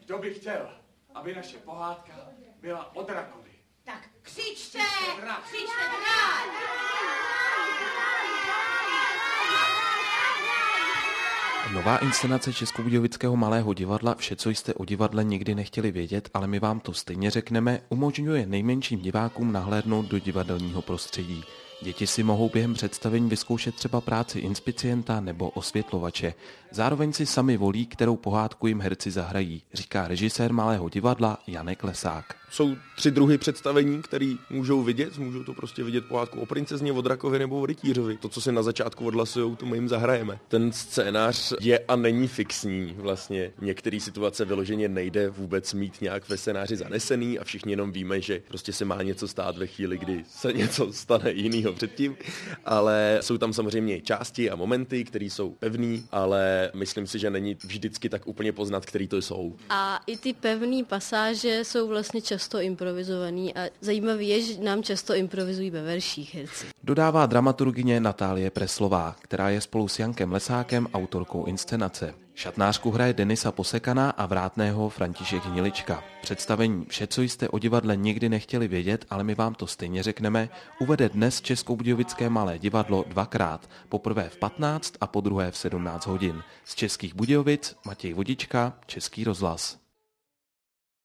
Kdo by chtěl, aby naše pohádka byla o drakovi? Tak křičte! Křičte drak! Nová inscenace Českobudějovického Malého divadla Vše, co jste o divadle nikdy nechtěli vědět, ale my vám to stejně řekneme, umožňuje nejmenším divákům nahlédnout do divadelního prostředí. Děti si mohou během představení vyzkoušet třeba práci inspicienta nebo osvětlovače. Zároveň si sami volí, kterou pohádku jim herci zahrají, říká režisér Malého divadla Janek Lesák. Jsou 3 druhy představení, které můžou vidět. Můžou to prostě vidět pohádku o princezně, o drakovi nebo o rytířovi. To, co si na začátku odhlasujou, to my jim zahrajeme. Ten scénář je a není fixní. Vlastně některé situace vyloženě nejde vůbec mít nějak ve scénáři zanesený a všichni jenom víme, že prostě se má něco stát ve chvíli, kdy se něco stane jinýho předtím. Ale jsou tam samozřejmě části a momenty, které jsou pevný, ale myslím si, že není vždycky tak úplně poznat, který to jsou. A i ty pevné pasáže jsou vlastně často improvizovaný a zajímavé je, že nám často improvizují ve verších herci. Dodává dramaturgyně Natálie Preslová, která je spolu s Jankem Lesákem autorkou inscenace. Šatnářku hraje Denisa Posekaná a vrátného František Hnilička. Představení Vše, co jste o divadle nikdy nechtěli vědět, ale my vám to stejně řekneme, uvede dnes Českobudějovické Malé divadlo 2krát, poprvé v 15 a podruhé v 17 hodin. Z Českých Budějovic Matěj Vodička, Český rozhlas.